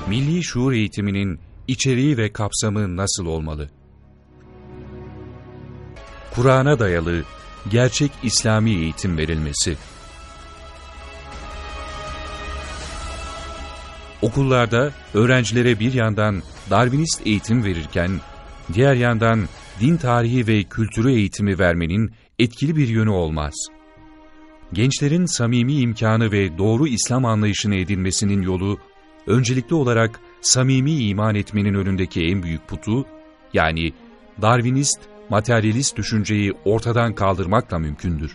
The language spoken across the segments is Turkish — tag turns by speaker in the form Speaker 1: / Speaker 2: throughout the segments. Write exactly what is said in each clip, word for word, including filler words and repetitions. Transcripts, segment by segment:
Speaker 1: Milli şuur eğitiminin içeriği ve kapsamı nasıl olmalı? Kur'an'a dayalı, gerçek İslami eğitim verilmesi. Okullarda öğrencilere bir yandan Darwinist eğitim verirken, diğer yandan din tarihi ve kültürü eğitimi vermenin etkili bir yönü olmaz. Gençlerin samimi imkanı ve doğru İslam anlayışını edinmesinin yolu, öncelikli olarak samimi iman etmenin önündeki en büyük putu, yani Darwinist, materyalist düşünceyi ortadan kaldırmakla mümkündür.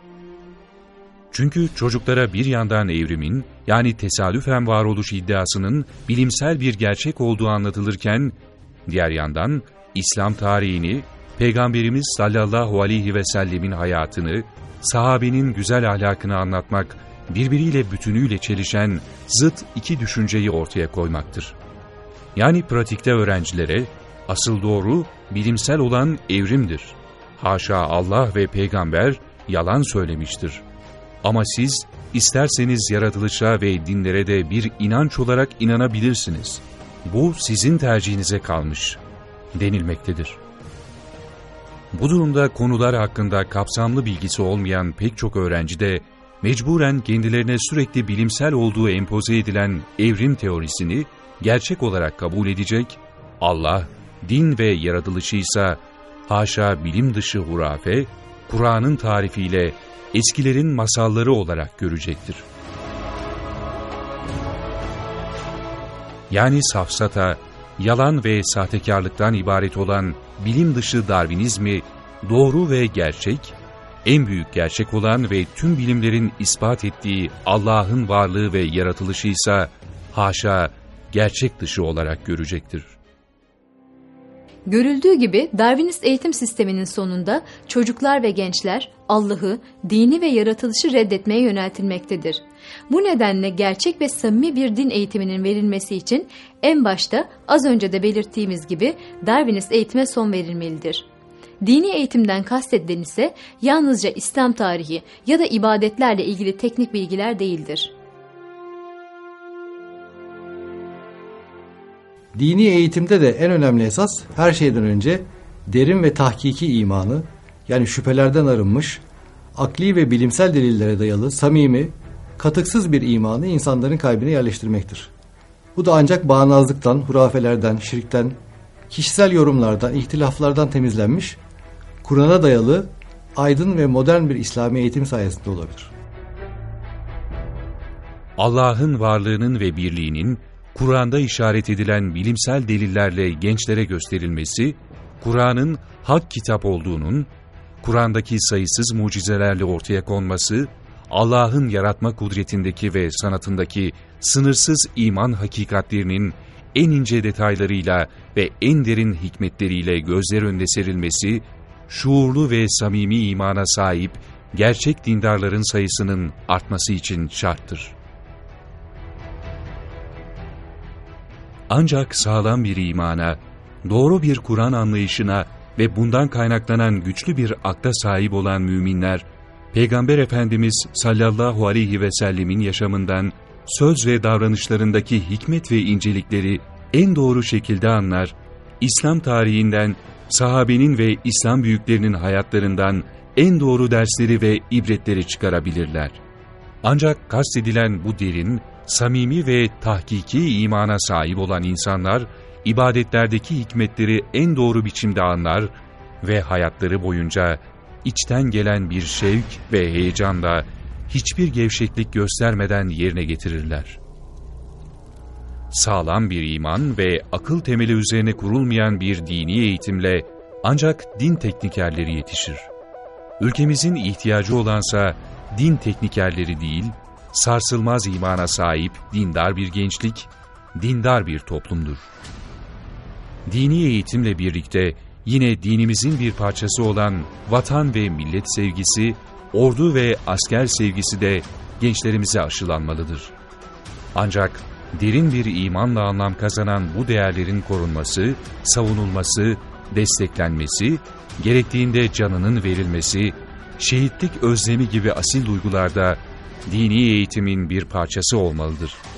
Speaker 1: Çünkü çocuklara bir yandan evrimin, yani tesadüfen varoluş iddiasının bilimsel bir gerçek olduğu anlatılırken, diğer yandan İslam tarihini, Peygamberimiz sallallahu aleyhi ve sellemin hayatını, sahabenin güzel ahlakını anlatmak, birbiriyle bütünüyle çelişen zıt iki düşünceyi ortaya koymaktır. Yani pratikte öğrencilere, asıl doğru bilimsel olan evrimdir. Haşa Allah ve peygamber yalan söylemiştir. Ama siz isterseniz yaratılışa ve dinlere de bir inanç olarak inanabilirsiniz. Bu sizin tercihinize kalmış denilmektedir. Bu durumda konular hakkında kapsamlı bilgisi olmayan pek çok öğrenci de mecburen kendilerine sürekli bilimsel olduğu empoze edilen evrim teorisini gerçek olarak kabul edecek, Allah, din ve yaratılışı ise haşa bilim dışı hurafe, Kur'an'ın tarifiyle eskilerin masalları olarak görecektir. Yani safsata, yalan ve sahtekarlıktan ibaret olan bilim dışı Darwinizmi, doğru ve gerçek, en büyük gerçek olan ve tüm bilimlerin ispat ettiği Allah'ın varlığı ve yaratılışı ise haşa gerçek dışı olarak görecektir.
Speaker 2: Görüldüğü gibi Darwinist eğitim sisteminin sonunda çocuklar ve gençler Allah'ı, dini ve yaratılışı reddetmeye yöneltilmektedir. Bu nedenle gerçek ve samimi bir din eğitiminin verilmesi için en başta az önce de belirttiğimiz gibi Darwinist eğitime son verilmelidir. Dini eğitimden kastedilen ise yalnızca İslam tarihi ya da ibadetlerle ilgili teknik bilgiler değildir.
Speaker 3: Dini eğitimde de en önemli esas her şeyden önce derin ve tahkiki imanı, yani şüphelerden arınmış, akli ve bilimsel delillere dayalı, samimi, katıksız bir imanı insanların kalbine yerleştirmektir. Bu da ancak bağnazlıktan, hurafelerden, şirkten, kişisel yorumlardan, ihtilaflardan temizlenmiş, Kur'an'a dayalı, aydın ve modern bir İslami eğitim sayesinde olabilir.
Speaker 1: Allah'ın varlığının ve birliğinin, Kur'an'da işaret edilen bilimsel delillerle gençlere gösterilmesi, Kur'an'ın hak kitap olduğunun, Kur'an'daki sayısız mucizelerle ortaya konması, Allah'ın yaratma kudretindeki ve sanatındaki sınırsız iman hakikatlerinin en ince detaylarıyla ve en derin hikmetleriyle gözler önüne serilmesi, şuurlu ve samimi imana sahip gerçek dindarların sayısının artması için şarttır. Ancak sağlam bir imana, doğru bir Kur'an anlayışına ve bundan kaynaklanan güçlü bir akla sahip olan müminler, Peygamber Efendimiz sallallahu aleyhi ve sellemin yaşamından, söz ve davranışlarındaki hikmet ve incelikleri en doğru şekilde anlar, İslam tarihinden, sahabenin ve İslam büyüklerinin hayatlarından en doğru dersleri ve ibretleri çıkarabilirler. Ancak kastedilen bu derin, samimi ve tahkiki imana sahip olan insanlar, ibadetlerdeki hikmetleri en doğru biçimde anlar ve hayatları boyunca içten gelen bir şevk ve heyecanla hiçbir gevşeklik göstermeden yerine getirirler. Sağlam bir iman ve akıl temeli üzerine kurulmayan bir dini eğitimle ancak din teknikerleri yetişir. Ülkemizin ihtiyacı olansa din teknikerleri değil, sarsılmaz imana sahip dindar bir gençlik, dindar bir toplumdur. Dini eğitimle birlikte yine dinimizin bir parçası olan vatan ve millet sevgisi, ordu ve asker sevgisi de gençlerimize aşılanmalıdır. Ancak derin bir imanla anlam kazanan bu değerlerin korunması, savunulması, desteklenmesi, gerektiğinde canının verilmesi, şehitlik özlemi gibi asil duygularda dini eğitimin bir parçası olmalıdır.